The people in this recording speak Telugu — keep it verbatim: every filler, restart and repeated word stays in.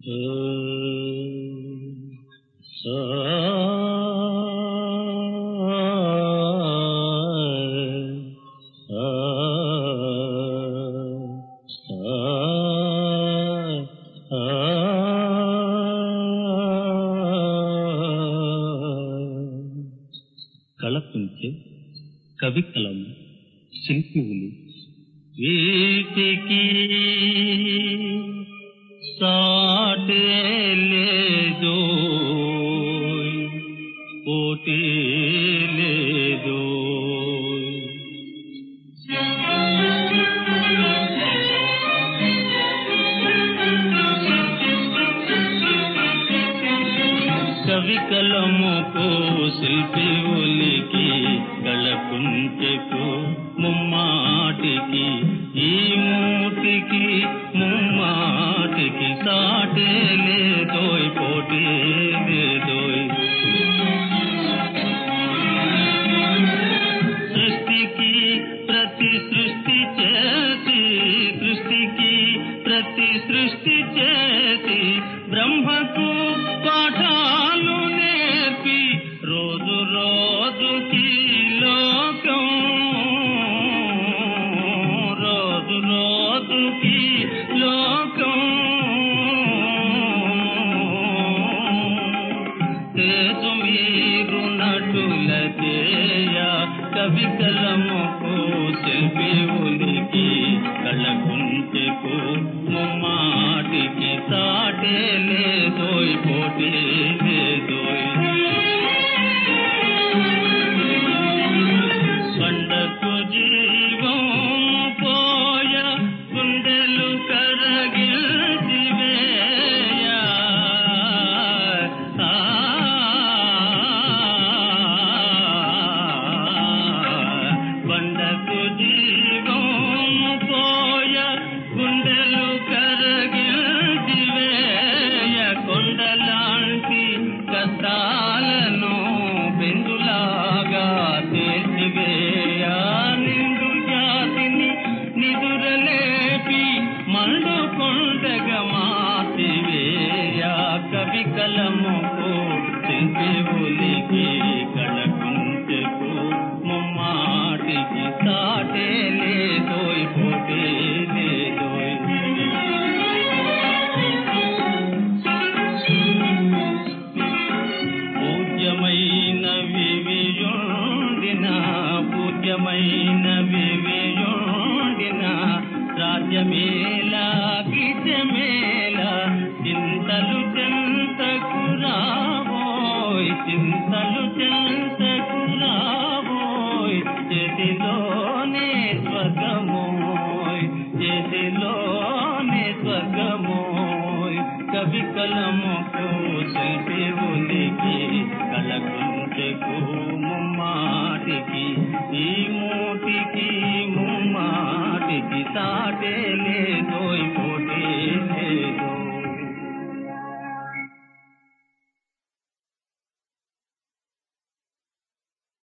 కళకుంచె కవికలం శిల్పివులు వీటికి సాటే లేదో పోటీ లేదో కవికలముకు శిల్పివులికి కళకుంచెకు ముమ్మాటికి ఈ మూటికి ముమ్మాటికి సాటే లేదోయ్ పోటీ లేదోయ్ సృష్టికి ప్రతి సృష్టి చేసి సృష్టికి ప్రతి సృష్టి చేసి బ్రహ్మకు పాఠాలు నేర్పి రోజు రోజుకి లోకం రోజు రోజుకి లోకం తేజు మీరు నటుల చేయ కవికలముకు శిల్పివులికి కళకుంచెకు ముమ్మాటికి సాటే లేదోయ్ పోటీ లేదోయ్ కొండకు జీవం పోయ గుండెలు కరగిల్చివేయ కొండకు జీవం పోయ గుండెలు కరగిల్చివేయ కొండలాంటి కష్టాలను బెందులాగా తీర్చివేయ నిండు జాతిని నిదురలేపి మండు కొండగా మార్చివేయ కవికలముకు శిల్పివులికి కళకుంచెకు ముమ్మాటికి సాటే లేదోయ్ పోటీ లేదోయ్ పూజ్యమైన వివియుండిన పూజ్యమైన వివియుండిన రాజ్యమేలా గిజమేలా చింతలు చెంతకు రావోయ్ చింతలు చెంతకు రావోయ్ చేతిలోనే స్వర్గమోయ్ చేతిలోనే స్వర్గమోయ్ కవికలముకు శిల్పివులికి కళకుంచెకు ముమ్మాటికి ఈ మూటికి ముమ్మాటికి సాటే లేదోయ్ పోటీ